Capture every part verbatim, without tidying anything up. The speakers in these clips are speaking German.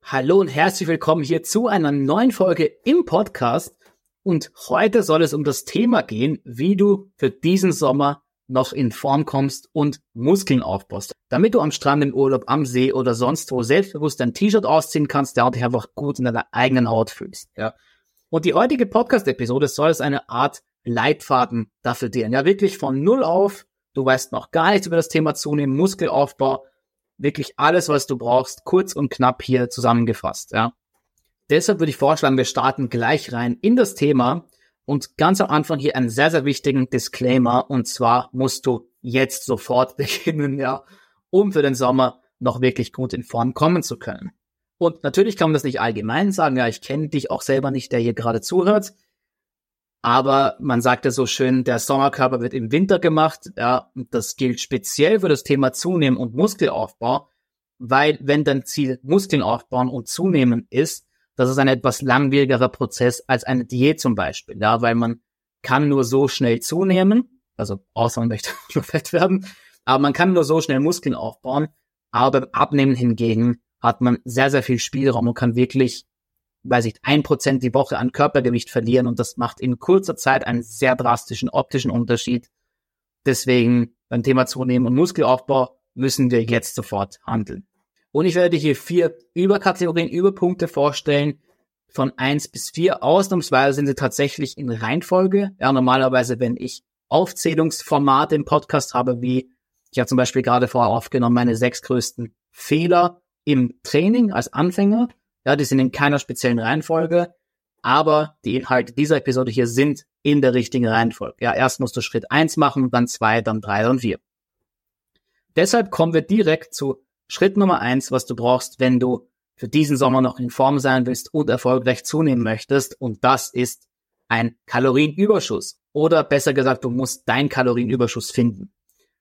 Hallo und herzlich willkommen hier zu einer neuen Folge im Podcast. Und heute soll es um das Thema gehen, wie du für diesen Sommer noch in Form kommst und Muskeln aufbaust. Damit du am Strand, im Urlaub, am See oder sonst wo selbstbewusst dein T-Shirt ausziehen kannst, der dich einfach gut in deiner eigenen Haut fühlst. Ja. Und die heutige Podcast-Episode soll es eine Art Leitfaden dafür dienen. Ja, wirklich von null auf. Du weißt noch gar nichts über das Thema Zunehmen, Muskelaufbau. Wirklich alles, was du brauchst, kurz und knapp hier zusammengefasst. Ja. Deshalb würde ich vorschlagen, wir starten gleich rein in das Thema und ganz am Anfang hier einen sehr, sehr wichtigen Disclaimer. Und zwar musst du jetzt sofort beginnen, ja, um für den Sommer noch wirklich gut in Form kommen zu können. Und natürlich kann man das nicht allgemein sagen. Ja, ich kenne dich auch selber nicht, der hier gerade zuhört. Aber man sagt ja so schön, der Sommerkörper wird im Winter gemacht. Ja, und das gilt speziell für das Thema Zunehmen und Muskelaufbau, weil wenn dein Ziel Muskeln aufbauen und zunehmen ist, das ist ein etwas langwierigerer Prozess als eine Diät zum Beispiel. Ja, weil man kann nur so schnell zunehmen, also außer man möchte nur fett werden, aber man kann nur so schnell Muskeln aufbauen. Aber beim Abnehmen hingegen hat man sehr, sehr viel Spielraum und kann wirklich, weiß ich, ein Prozent die Woche an Körpergewicht verlieren und das macht in kurzer Zeit einen sehr drastischen optischen Unterschied. Deswegen beim Thema Zunehmen und Muskelaufbau müssen wir jetzt sofort handeln. Und ich werde dir hier vier Überkategorien, Überpunkte vorstellen, von eins bis vier. Ausnahmsweise sind sie tatsächlich in Reihenfolge. Ja, normalerweise, wenn ich Aufzählungsformate im Podcast habe, wie ich habe zum Beispiel gerade vorher aufgenommen, meine sechs größten Fehler im Training als Anfänger. Ja, die sind in keiner speziellen Reihenfolge, aber die Inhalte dieser Episode hier sind in der richtigen Reihenfolge. Ja, erst musst du Schritt eins machen, dann zwei, dann drei, dann vier. Deshalb kommen wir direkt zu Schritt Nummer eins, was du brauchst, wenn du für diesen Sommer noch in Form sein willst und erfolgreich zunehmen möchtest. Und das ist ein Kalorienüberschuss. Oder besser gesagt, du musst deinen Kalorienüberschuss finden.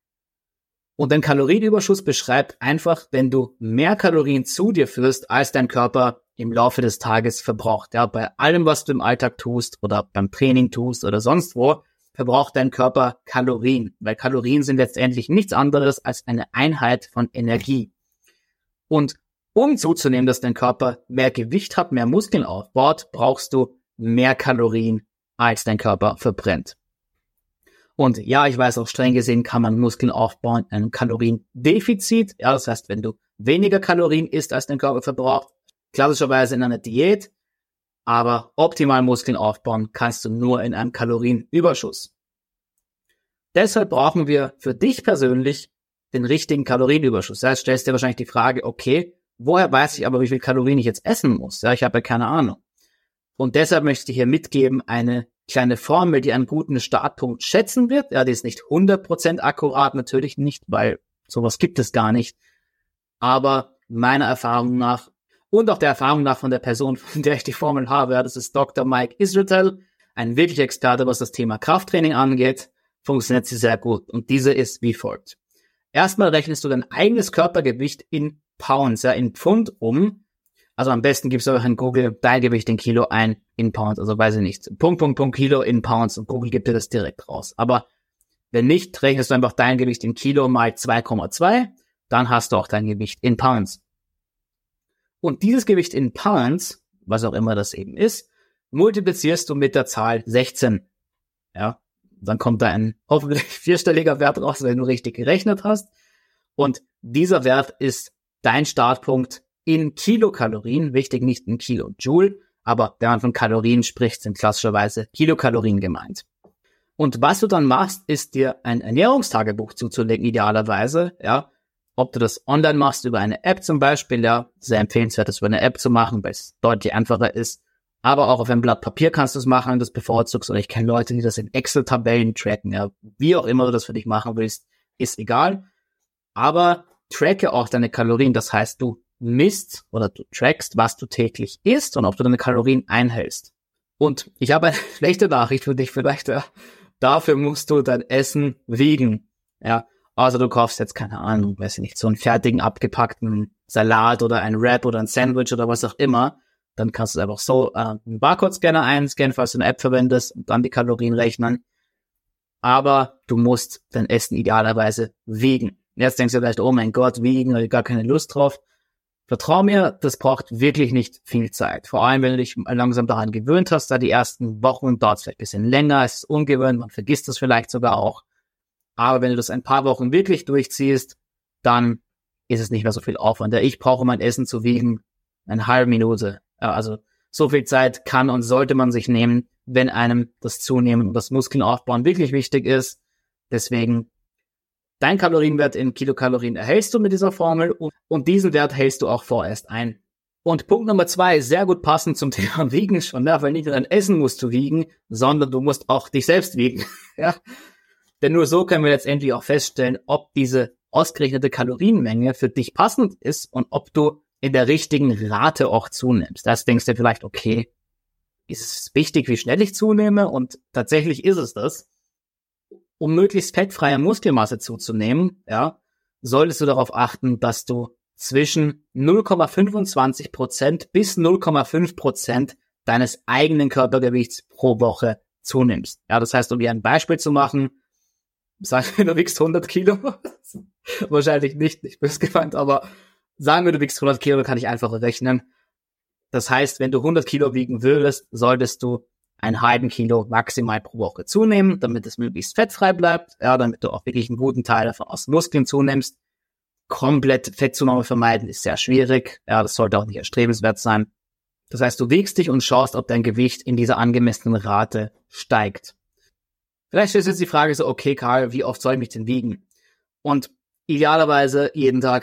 Und ein Kalorienüberschuss beschreibt einfach, wenn du mehr Kalorien zu dir führst, als dein Körper im Laufe des Tages verbraucht. Ja, bei allem, was du im Alltag tust oder beim Training tust oder sonst wo, verbraucht dein Körper Kalorien. Weil Kalorien sind letztendlich nichts anderes als eine Einheit von Energie. Und um zuzunehmen, dass dein Körper mehr Gewicht hat, mehr Muskeln aufbaut, brauchst du mehr Kalorien, als dein Körper verbrennt. Und ja, ich weiß auch, streng gesehen kann man Muskeln aufbauen in einem Kaloriendefizit. Ja, das heißt, wenn du weniger Kalorien isst, als dein Körper verbraucht, klassischerweise in einer Diät, aber optimal Muskeln aufbauen kannst du nur in einem Kalorienüberschuss. Deshalb brauchen wir für dich persönlich den richtigen Kalorienüberschuss. Das heißt, stellst dir wahrscheinlich die Frage, okay, woher weiß ich aber, wie viel Kalorien ich jetzt essen muss? Ja, ich habe ja keine Ahnung. Und deshalb möchte ich dir hier mitgeben, eine kleine Formel, die einen guten Startpunkt schätzen wird. Ja, die ist nicht hundert Prozent akkurat, natürlich nicht, weil sowas gibt es gar nicht. Aber meiner Erfahrung nach und auch der Erfahrung nach von der Person, von der ich die Formel habe, ja, das ist Doktor Mike Israetel, ein wirklicher Experte, was das Thema Krafttraining angeht, funktioniert sie sehr gut. Und diese ist wie folgt. Erstmal rechnest du dein eigenes Körpergewicht in Pounds, ja, in Pfund um. Also am besten gibst du auch in Google dein Gewicht in Kilo ein, in Pounds, also weiß ich nicht, Punkt, Punkt, Punkt, Kilo in Pounds und Google gibt dir das direkt raus. Aber wenn nicht, rechnest du einfach dein Gewicht in Kilo mal zwei Komma zwei, dann hast du auch dein Gewicht in Pounds. Und dieses Gewicht in Pounds, was auch immer das eben ist, multiplizierst du mit der Zahl sechzehn. Ja, dann kommt da ein hoffentlich vierstelliger Wert raus, wenn du richtig gerechnet hast. Und dieser Wert ist dein Startpunkt in Kilokalorien, wichtig nicht in Kilojoule, aber wenn man von Kalorien spricht, sind klassischerweise Kilokalorien gemeint. Und was du dann machst, ist dir ein Ernährungstagebuch zuzulegen, idealerweise, ja. Ob du das online machst, über eine App zum Beispiel, ja, sehr empfehlenswert, das über eine App zu machen, weil es deutlich einfacher ist. Aber auch auf einem Blatt Papier kannst du es machen, das bevorzugst. Oder ich kenne Leute, die das in Excel-Tabellen tracken, ja. Wie auch immer du das für dich machen willst, ist egal. Aber tracke auch deine Kalorien, das heißt, du misst oder du trackst, was du täglich isst und ob du deine Kalorien einhältst. Und ich habe eine schlechte Nachricht für dich vielleicht, ja. Dafür musst du dein Essen wiegen, ja. Also du kaufst jetzt, keine Ahnung, weiß ich nicht, so einen fertigen, abgepackten Salat oder ein Wrap oder ein Sandwich oder was auch immer. Dann kannst du einfach so äh, einen Barcode-Scanner einscannen, falls du eine App verwendest und dann die Kalorien rechnen. Aber du musst dein Essen idealerweise wiegen. Jetzt denkst du vielleicht, oh mein Gott, wiegen, habe ich gar keine Lust drauf. Vertrau mir, das braucht wirklich nicht viel Zeit. Vor allem, wenn du dich langsam daran gewöhnt hast, da die ersten Wochen dauert es vielleicht ein bisschen länger, es ist ungewöhnt, man vergisst das vielleicht sogar auch. Aber wenn du das ein paar Wochen wirklich durchziehst, dann ist es nicht mehr so viel Aufwand. Ich brauche mein Essen zu wiegen eine halbe Minute. Also so viel Zeit kann und sollte man sich nehmen, wenn einem das Zunehmen und das Muskeln aufbauen wirklich wichtig ist. Deswegen, dein Kalorienwert in Kilokalorien erhältst du mit dieser Formel und, und diesen Wert hältst du auch vorerst ein. Und Punkt Nummer zwei, sehr gut passend zum Thema Wiegen schon, ja, weil nicht nur dein Essen musst du wiegen, sondern du musst auch dich selbst wiegen. Ja. Denn nur so können wir letztendlich auch feststellen, ob diese ausgerechnete Kalorienmenge für dich passend ist und ob du in der richtigen Rate auch zunimmst. Das denkst du vielleicht, okay, ist es wichtig, wie schnell ich zunehme? Und tatsächlich ist es das. Um möglichst fettfreie Muskelmasse zuzunehmen, ja, solltest du darauf achten, dass du zwischen null Komma fünfundzwanzig Prozent bis null Komma fünf Prozent deines eigenen Körpergewichts pro Woche zunimmst. Ja, das heißt, um dir ein Beispiel zu machen, sagen wir, du wiegst hundert Kilo. Wahrscheinlich nicht, nicht böse gemeint, aber sagen wir, du wiegst hundert Kilo, dann kann ich einfach rechnen. Das heißt, wenn du hundert Kilo wiegen würdest, solltest du einen halben Kilo maximal pro Woche zunehmen, damit es möglichst fettfrei bleibt, ja, damit du auch wirklich einen guten Teil davon aus Muskeln zunimmst. Komplett Fettzunahme vermeiden ist sehr schwierig, ja, das sollte auch nicht erstrebenswert sein. Das heißt, du wiegst dich und schaust, ob dein Gewicht in dieser angemessenen Rate steigt. Vielleicht ist jetzt die Frage so, okay, Karl, wie oft soll ich mich denn wiegen? Und idealerweise jeden Tag.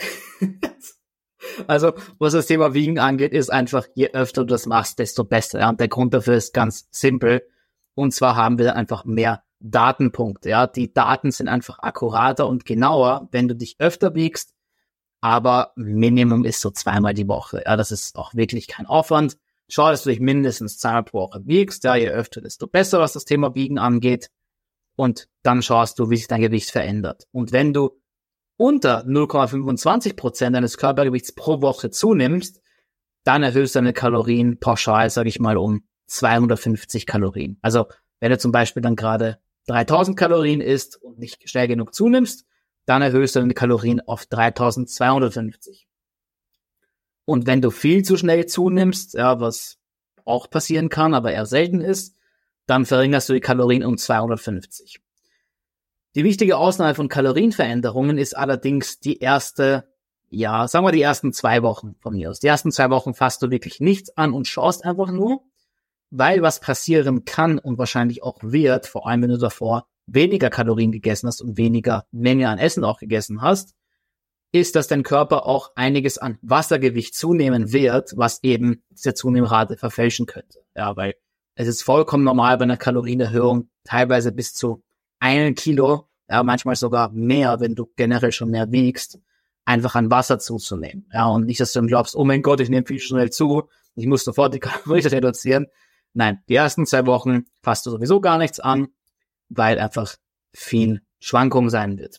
Also, was das Thema Wiegen angeht, ist einfach, je öfter du das machst, desto besser. Ja? Und der Grund dafür ist ganz simpel. Und zwar haben wir einfach mehr Datenpunkte. Ja, die Daten sind einfach akkurater und genauer, wenn du dich öfter wiegst. Aber Minimum ist so zweimal die Woche. Ja, das ist auch wirklich kein Aufwand. Schau, dass du dich mindestens zweimal pro Woche wiegst. Ja, je öfter, desto besser, was das Thema Wiegen angeht. Und dann schaust du, wie sich dein Gewicht verändert. Und wenn du unter null Komma fünfundzwanzig Prozent deines Körpergewichts pro Woche zunimmst, dann erhöhst du deine Kalorien pauschal, sage ich mal, um zweihundertfünfzig Kalorien. Also wenn du zum Beispiel dann gerade dreitausend Kalorien isst und nicht schnell genug zunimmst, dann erhöhst du deine Kalorien auf dreitausendzweihundertfünfzig. Und wenn du viel zu schnell zunimmst, ja, was auch passieren kann, aber eher selten ist, dann verringerst du die Kalorien um zweihundertfünfzig. Die wichtige Ausnahme von Kalorienveränderungen ist allerdings die erste, ja, sagen wir die ersten zwei Wochen von mir aus. Die ersten zwei Wochen fasst du wirklich nichts an und schaust einfach nur, weil was passieren kann und wahrscheinlich auch wird, vor allem wenn du davor weniger Kalorien gegessen hast und weniger Menge an Essen auch gegessen hast, ist, dass dein Körper auch einiges an Wassergewicht zunehmen wird, was eben diese Zunehmrate verfälschen könnte. Ja, weil es ist vollkommen normal bei einer Kalorienerhöhung, teilweise bis zu ein Kilo, ja, manchmal sogar mehr, wenn du generell schon mehr wiegst, einfach an Wasser zuzunehmen. Ja, und nicht, dass du dann glaubst, oh mein Gott, ich nehme viel schnell zu, ich muss sofort die Kalorien reduzieren. Nein, die ersten zwei Wochen fasst du sowieso gar nichts an, weil einfach viel Schwankung sein wird.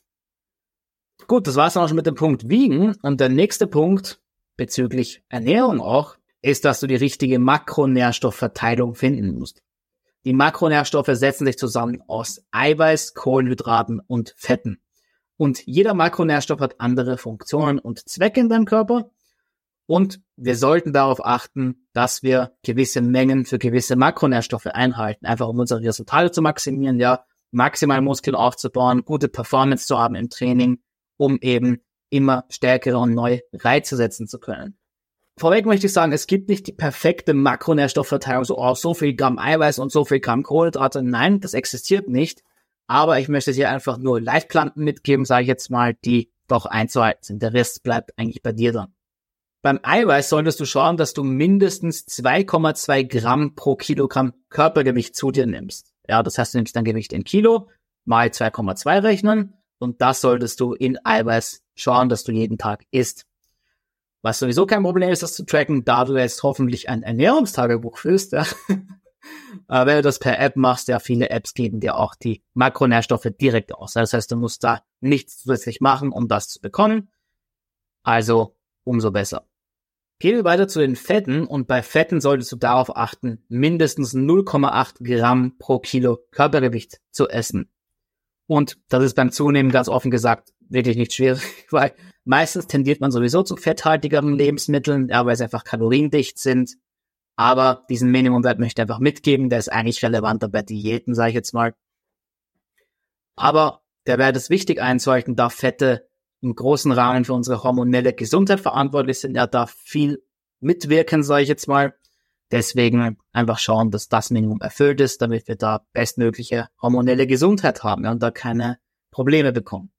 Gut, das war's dann auch schon mit dem Punkt Wiegen. Und der nächste Punkt bezüglich Ernährung auch, ist, dass du die richtige Makronährstoffverteilung finden musst. Die Makronährstoffe setzen sich zusammen aus Eiweiß, Kohlenhydraten und Fetten. Und jeder Makronährstoff hat andere Funktionen und Zwecke in deinem Körper. Und wir sollten darauf achten, dass wir gewisse Mengen für gewisse Makronährstoffe einhalten, einfach um unsere Resultate zu maximieren, ja, maximal Muskeln aufzubauen, gute Performance zu haben im Training, um eben immer stärkere und neue Reize setzen zu können. Vorweg möchte ich sagen, es gibt nicht die perfekte Makronährstoffverteilung, so oh, so viel Gramm Eiweiß und so viel Gramm Kohlenhydrate. Nein, das existiert nicht. Aber ich möchte dir einfach nur Leitplanken mitgeben, sage ich jetzt mal, die doch einzuhalten sind. Der Rest bleibt eigentlich bei dir dann. Beim Eiweiß solltest du schauen, dass du mindestens zwei Komma zwei Gramm pro Kilogramm Körpergewicht zu dir nimmst. Ja, das heißt, du nimmst dein Gewicht in Kilo mal zwei Komma zwei rechnen und das solltest du in Eiweiß schauen, dass du jeden Tag isst. Was sowieso kein Problem ist, das zu tracken, da du jetzt hoffentlich ein Ernährungstagebuch führst. Ja. Wenn du das per App machst, ja, viele Apps geben dir auch die Makronährstoffe direkt aus. Das heißt, du musst da nichts zusätzlich machen, um das zu bekommen. Also umso besser. Gehen wir weiter zu den Fetten und bei Fetten solltest du darauf achten, mindestens null Komma acht Gramm pro Kilo Körpergewicht zu essen. Und das ist beim Zunehmen ganz offen gesagt wirklich nicht schwierig, weil Meistens tendiert man sowieso zu fetthaltigeren Lebensmitteln, ja, weil sie einfach kaloriendicht sind. Aber diesen Minimumwert möchte ich einfach mitgeben. Der ist eigentlich relevanter bei Diäten, sage ich jetzt mal. Aber der Wert ist wichtig einzuhalten, da Fette im großen Rahmen für unsere hormonelle Gesundheit verantwortlich sind. Ja, da viel mitwirken, sage ich jetzt mal. Deswegen einfach schauen, dass das Minimum erfüllt ist, damit wir da bestmögliche hormonelle Gesundheit haben, ja, und da keine Probleme bekommen.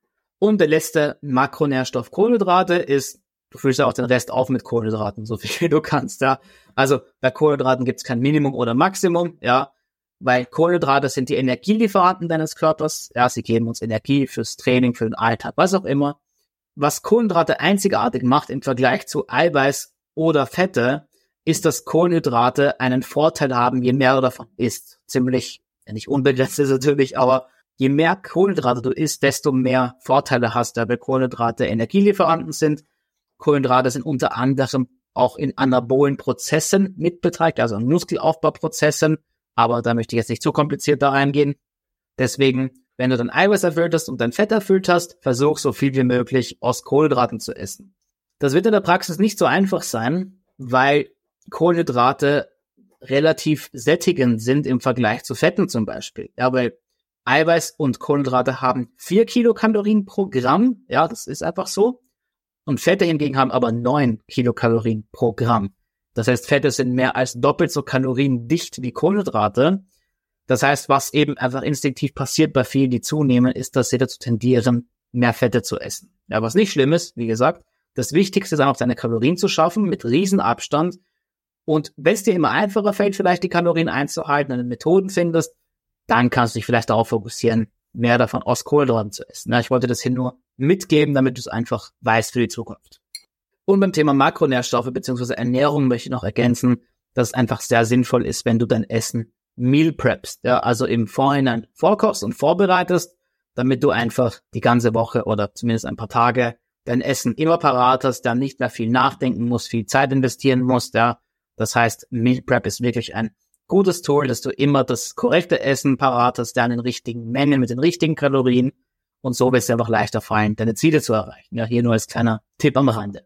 Und der letzte Makronährstoff Kohlenhydrate ist, du füllst ja auch den Rest auf mit Kohlenhydraten, so viel du kannst, ja. Also bei Kohlenhydraten gibt es kein Minimum oder Maximum, ja, weil Kohlenhydrate sind die Energielieferanten deines Körpers, ja, sie geben uns Energie fürs Training, für den Alltag, was auch immer. Was Kohlenhydrate einzigartig macht im Vergleich zu Eiweiß oder Fette, ist, dass Kohlenhydrate einen Vorteil haben, je mehr du davon isst. Ziemlich, ja, nicht unbegrenzt ist natürlich, aber je mehr Kohlenhydrate du isst, desto mehr Vorteile hast du, weil Kohlenhydrate Energielieferanten sind. Kohlenhydrate sind unter anderem auch in anabolen Prozessen mitbeteiligt, also in Muskelaufbauprozessen, aber da möchte ich jetzt nicht zu kompliziert da reingehen. Deswegen, wenn du dein Eiweiß erfüllt hast und dein Fett erfüllt hast, versuch so viel wie möglich aus Kohlenhydraten zu essen. Das wird in der Praxis nicht so einfach sein, weil Kohlenhydrate relativ sättigend sind im Vergleich zu Fetten zum Beispiel. Ja, weil Eiweiß und Kohlenhydrate haben vier Kilokalorien pro Gramm. Ja, das ist einfach so. Und Fette hingegen haben aber neun Kilokalorien pro Gramm. Das heißt, Fette sind mehr als doppelt so kaloriendicht wie Kohlenhydrate. Das heißt, was eben einfach instinktiv passiert bei vielen, die zunehmen, ist, dass sie dazu tendieren, mehr Fette zu essen. Ja, was nicht schlimm ist, wie gesagt. Das Wichtigste ist einfach, deine Kalorien zu schaffen mit Riesenabstand. Und wenn es dir immer einfacher fällt, vielleicht die Kalorien einzuhalten, wenn du Methoden findest, dann kannst du dich vielleicht darauf fokussieren, mehr davon aus Kohlenhydraten zu essen. Ja, ich wollte das hier nur mitgeben, damit du es einfach weißt für die Zukunft. Und beim Thema Makronährstoffe bzw. Ernährung möchte ich noch ergänzen, dass es einfach sehr sinnvoll ist, wenn du dein Essen Meal preppst, ja, also im Vorhinein vorkochst und vorbereitest, damit du einfach die ganze Woche oder zumindest ein paar Tage dein Essen immer parat hast, dann nicht mehr viel nachdenken musst, viel Zeit investieren musst, ja. Das heißt, Meal Prep ist wirklich ein gutes Tool, dass du immer das korrekte Essen parat hast, dann in den richtigen Mengen mit den richtigen Kalorien, und so wird es dir einfach leichter fallen, deine Ziele zu erreichen. Ja, hier nur als kleiner Tipp am Rande.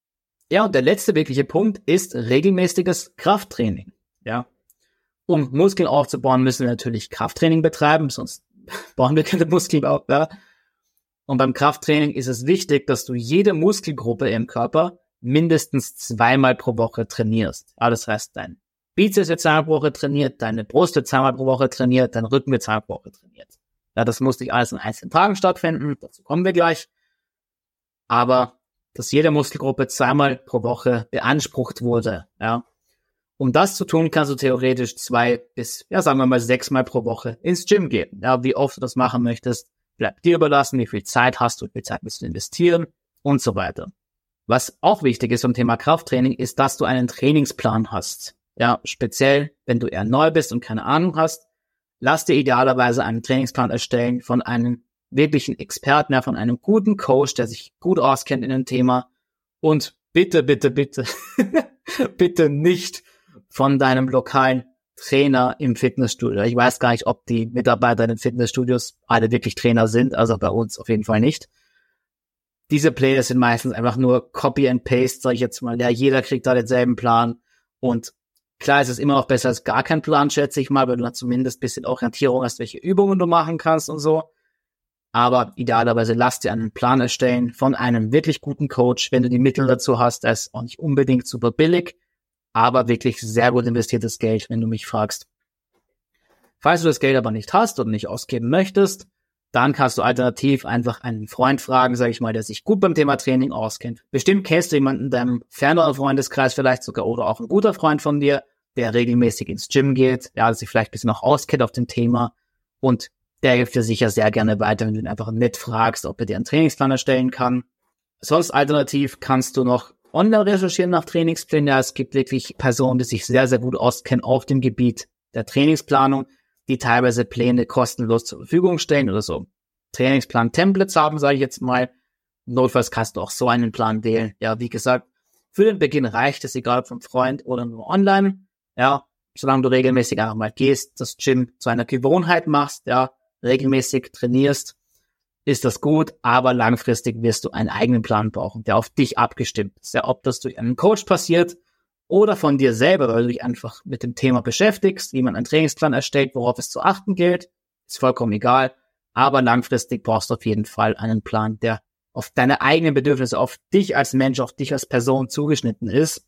Ja, und der letzte wirkliche Punkt ist regelmäßiges Krafttraining. Ja, um Muskeln aufzubauen, müssen wir natürlich Krafttraining betreiben, sonst bauen wir keine Muskeln auf. Ja. Und beim Krafttraining ist es wichtig, dass du jede Muskelgruppe im Körper mindestens zweimal pro Woche trainierst. Ja, das heißt, dein Bizeps wird zweimal pro Woche trainiert, deine Brust wird zweimal pro Woche trainiert, dein Rücken wird zweimal pro Woche trainiert. Ja, das muss nicht alles in einzelnen Tagen stattfinden, dazu kommen wir gleich. Aber dass jede Muskelgruppe zweimal pro Woche beansprucht wurde, ja. Um das zu tun, kannst du theoretisch zwei bis, ja, sagen wir mal, sechsmal pro Woche ins Gym gehen. Ja, wie oft du das machen möchtest, bleibt dir überlassen, wie viel Zeit hast du, wie viel Zeit willst du investieren und so weiter. Was auch wichtig ist beim Thema Krafttraining, ist, dass du einen Trainingsplan hast. Ja, speziell, wenn du eher neu bist und keine Ahnung hast, lass dir idealerweise einen Trainingsplan erstellen von einem wirklichen Experten, ja, von einem guten Coach, der sich gut auskennt in dem Thema. Und bitte, bitte, bitte, bitte nicht von deinem lokalen Trainer im Fitnessstudio. Ich weiß gar nicht, ob die Mitarbeiter in den Fitnessstudios alle wirklich Trainer sind, also bei uns auf jeden Fall nicht. Diese Pläne sind meistens einfach nur Copy and Paste, sag ich jetzt mal. Ja, jeder kriegt da denselben Plan. Und klar ist es immer noch besser als gar kein Plan, schätze ich mal, weil du dann zumindest ein bisschen Orientierung hast, welche Übungen du machen kannst und so. Aber idealerweise lass dir einen Plan erstellen von einem wirklich guten Coach, wenn du die Mittel dazu hast. Er ist auch nicht unbedingt super billig, aber wirklich sehr gut investiertes Geld, wenn du mich fragst. Falls du das Geld aber nicht hast und nicht ausgeben möchtest, dann kannst du alternativ einfach einen Freund fragen, sage ich mal, der sich gut beim Thema Training auskennt. Bestimmt kennst du jemanden in deinem ferneren Freundeskreis vielleicht sogar oder auch ein guter Freund von dir, der regelmäßig ins Gym geht, ja, der sich vielleicht ein bisschen auch auskennt auf dem Thema, und der hilft dir sicher sehr gerne weiter, wenn du ihn einfach nett fragst, ob er dir einen Trainingsplan erstellen kann. Sonst alternativ kannst du noch online recherchieren nach Trainingsplänen. Ja, es gibt wirklich Personen, die sich sehr, sehr gut auskennen auf dem Gebiet der Trainingsplanung, die teilweise Pläne kostenlos zur Verfügung stellen oder so Trainingsplan-Templates haben, sage ich jetzt mal. Notfalls kannst du auch so einen Plan wählen. Ja, wie gesagt, für den Beginn reicht es, egal ob vom Freund oder nur online. Ja, solange du regelmäßig einfach mal gehst, das Gym zu einer Gewohnheit machst, ja, regelmäßig trainierst, ist das gut, aber langfristig wirst du einen eigenen Plan brauchen, der auf dich abgestimmt ist. Ja, ob das durch einen Coach passiert oder von dir selber, weil du dich einfach mit dem Thema beschäftigst, wie man einen Trainingsplan erstellt, worauf es zu achten gilt, ist vollkommen egal. Aber langfristig brauchst du auf jeden Fall einen Plan, der auf deine eigenen Bedürfnisse, auf dich als Mensch, auf dich als Person zugeschnitten ist.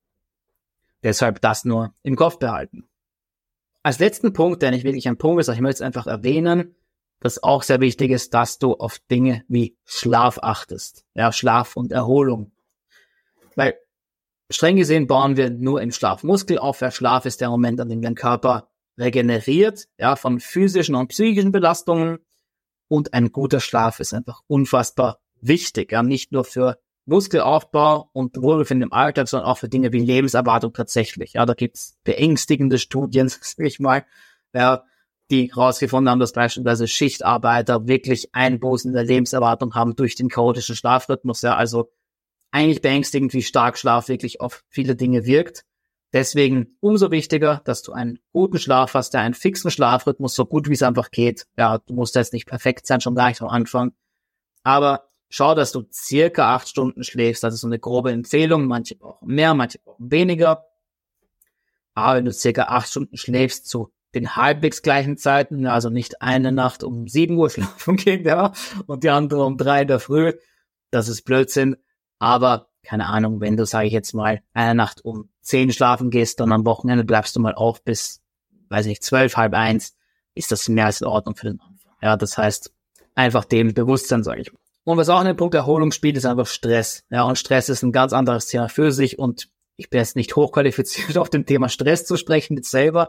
Deshalb das nur im Kopf behalten. Als letzten Punkt, der nicht wirklich ein Punkt ist, aber ich möchte es einfach erwähnen, dass auch sehr wichtig ist, dass du auf Dinge wie Schlaf achtest. Ja, Schlaf und Erholung. Weil streng gesehen bauen wir nur im Schlaf Muskel auf. Der Schlaf ist der Moment, an dem dein Körper regeneriert, ja, von physischen und psychischen Belastungen. Und ein guter Schlaf ist einfach unfassbar wichtig, ja, nicht nur für Muskelaufbau und Wohlbefinden im Alltag, sondern auch für Dinge wie Lebenserwartung tatsächlich. Ja, da gibt's beängstigende Studien, sag ich mal, ja, die herausgefunden haben, dass beispielsweise Schichtarbeiter wirklich Einbußen in der Lebenserwartung haben durch den chaotischen Schlafrhythmus. Ja, also eigentlich beängstigend, wie stark Schlaf wirklich auf viele Dinge wirkt. Deswegen umso wichtiger, dass du einen guten Schlaf hast, der einen fixen Schlafrhythmus, so gut wie es einfach geht. Ja, du musst jetzt nicht perfekt sein, schon gleich am Anfang. Aber schau, dass du circa acht Stunden schläfst. Das ist so eine grobe Empfehlung. Manche brauchen mehr, manche brauchen weniger. Aber wenn du circa acht Stunden schläfst zu den halbwegs gleichen Zeiten, also nicht eine Nacht um sieben Uhr schlafen gehen, ja, und die andere um drei in der Früh, das ist Blödsinn. Aber keine Ahnung, wenn du, sage ich jetzt mal, eine Nacht um zehn schlafen gehst, dann am Wochenende bleibst du mal auf bis, weiß nicht, zwölf, halb eins, ist das mehr als in Ordnung für den Anfang. Ja, das heißt, einfach dem Bewusstsein, sage ich mal. Und was auch in den Punkt Erholung spielt, ist einfach Stress. Ja, und Stress ist ein ganz anderes Thema für sich und ich bin jetzt nicht hochqualifiziert auf dem Thema Stress zu sprechen jetzt selber,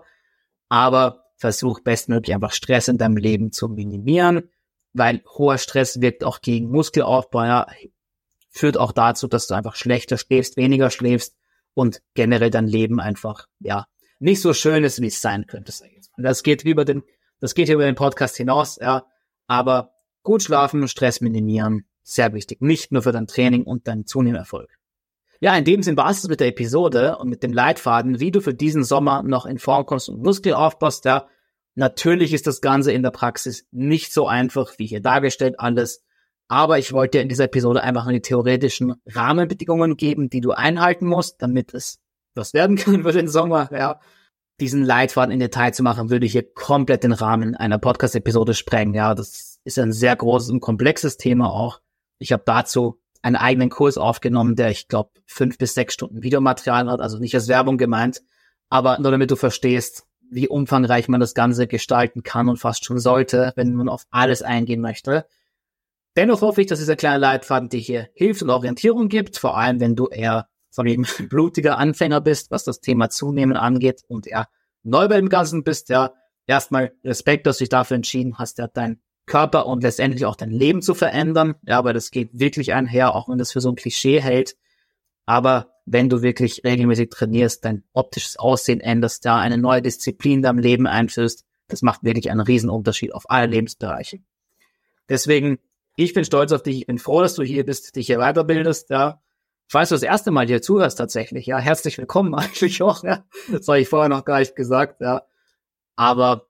aber versuch bestmöglich einfach Stress in deinem Leben zu minimieren, weil hoher Stress wirkt auch gegen Muskelaufbau, ja, führt auch dazu, dass du einfach schlechter schläfst, weniger schläfst und generell dein Leben einfach, ja, nicht so schön ist, wie es sein könnte. Das geht über den, das geht über den Podcast hinaus, ja, aber gut schlafen, Stress minimieren, sehr wichtig. Nicht nur für dein Training und deinen Zunehmerfolg. Ja, in dem Sinn war es mit der Episode und mit dem Leitfaden, wie du für diesen Sommer noch in Form kommst und Muskel aufbaust. Ja, natürlich ist das Ganze in der Praxis nicht so einfach, wie hier dargestellt alles. Aber ich wollte dir in dieser Episode einfach nur die theoretischen Rahmenbedingungen geben, die du einhalten musst, damit es was werden kann für den Sommer. Ja, diesen Leitfaden in Detail zu machen, würde hier komplett den Rahmen einer Podcast-Episode sprengen. Ja, das ist ein sehr großes und komplexes Thema auch. Ich habe dazu einen eigenen Kurs aufgenommen, der, ich glaube, fünf bis sechs Stunden Videomaterial hat, also nicht als Werbung gemeint, aber nur damit du verstehst, wie umfangreich man das Ganze gestalten kann und fast schon sollte, wenn man auf alles eingehen möchte. Dennoch hoffe ich, dass dieser kleine Leitfaden dir hier hilft und Orientierung gibt, vor allem wenn du eher, sag ich mal, blutiger Anfänger bist, was das Thema Zunehmen angeht und eher neu bei dem Ganzen bist. Ja, erstmal Respekt, dass du dich dafür entschieden hast, ja, dein Körper und letztendlich auch dein Leben zu verändern. Ja, aber das geht wirklich einher, auch wenn das für so ein Klischee hält. Aber wenn du wirklich regelmäßig trainierst, dein optisches Aussehen änderst, ja, eine neue Disziplin in deinem Leben einführst, das macht wirklich einen riesen Unterschied auf alle Lebensbereiche. Deswegen, ich bin stolz auf dich, ich bin froh, dass du hier bist, dich hier weiterbildest, ja. Falls du das erste Mal hier zuhörst tatsächlich, ja, herzlich willkommen eigentlich auch, ja. Das habe ich vorher noch gar nicht gesagt, ja. Aber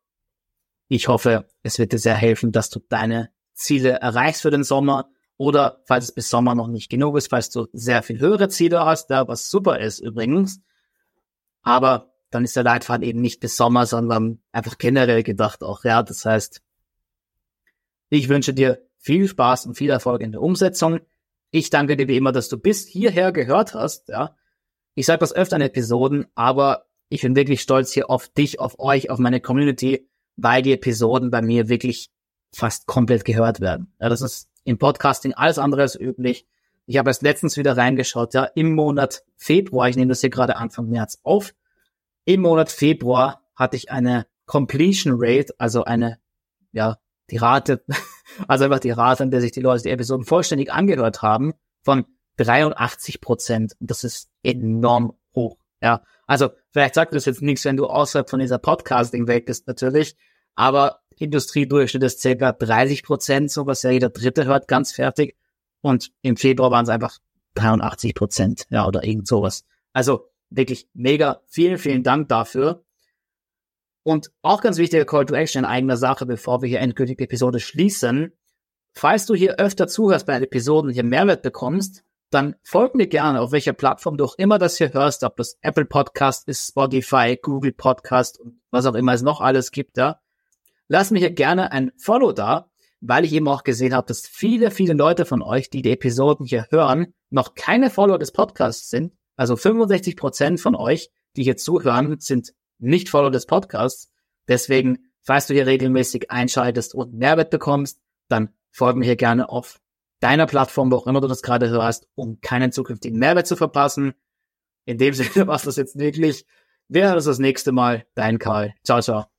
ich hoffe, es wird dir sehr helfen, dass du deine Ziele erreichst für den Sommer oder, falls es bis Sommer noch nicht genug ist, falls du sehr viel höhere Ziele hast, ja, was super ist übrigens. Aber dann ist der Leitfaden eben nicht bis Sommer, sondern einfach generell gedacht auch, ja. Das heißt, ich wünsche dir viel Spaß und viel Erfolg in der Umsetzung. Ich danke dir wie immer, dass du bis hierher gehört hast, ja. Ich sage das öfter in Episoden, aber ich bin wirklich stolz hier auf dich, auf euch, auf meine Community, weil die Episoden bei mir wirklich fast komplett gehört werden. Ja, das ist im Podcasting alles andere als üblich. Ich habe erst letztens wieder reingeschaut, ja, im Monat Februar, ich nehme das hier gerade Anfang März auf, im Monat Februar hatte ich eine Completion Rate, also eine, ja, die Rate, also einfach die Rate, an der sich die Leute die Episoden vollständig angehört haben, von dreiundachtzig Prozent. Und das ist enorm hoch, ja. Also, vielleicht sagt das jetzt nichts, wenn du außerhalb von dieser Podcasting-Welt bist, natürlich. Aber Industriedurchschnitt ist circa dreißig Prozent, so was ja jeder Dritte hört, ganz fertig. Und im Februar waren es einfach dreiundachtzig Prozent, ja, oder irgend sowas. Also, wirklich mega. Vielen, vielen Dank dafür. Und auch ganz wichtiger Call to Action in eigener Sache, bevor wir hier endgültig die Episode schließen. falls du hier öfter zuhörst bei den Episoden, hier Mehrwert bekommst, dann folg mir gerne, auf welcher Plattform du auch immer das hier hörst, ob das Apple Podcast ist, Spotify, Google Podcast und was auch immer es noch alles gibt, ja. Lass mir hier gerne ein Follow da, weil ich eben auch gesehen habe, dass viele, viele Leute von euch, die die Episoden hier hören, noch keine Follower des Podcasts sind. Also fünfundsechzig Prozent von euch, die hier zuhören, sind nicht Follower des Podcasts. Deswegen, falls du hier regelmäßig einschaltest und Mehrwert bekommst, dann folg mir hier gerne auf deiner Plattform, wo auch immer du das gerade hörst, um keinen zukünftigen Mehrwert zu verpassen. In dem Sinne war es das jetzt wirklich. Wir hören uns das nächste Mal. Dein Karl. Ciao, ciao.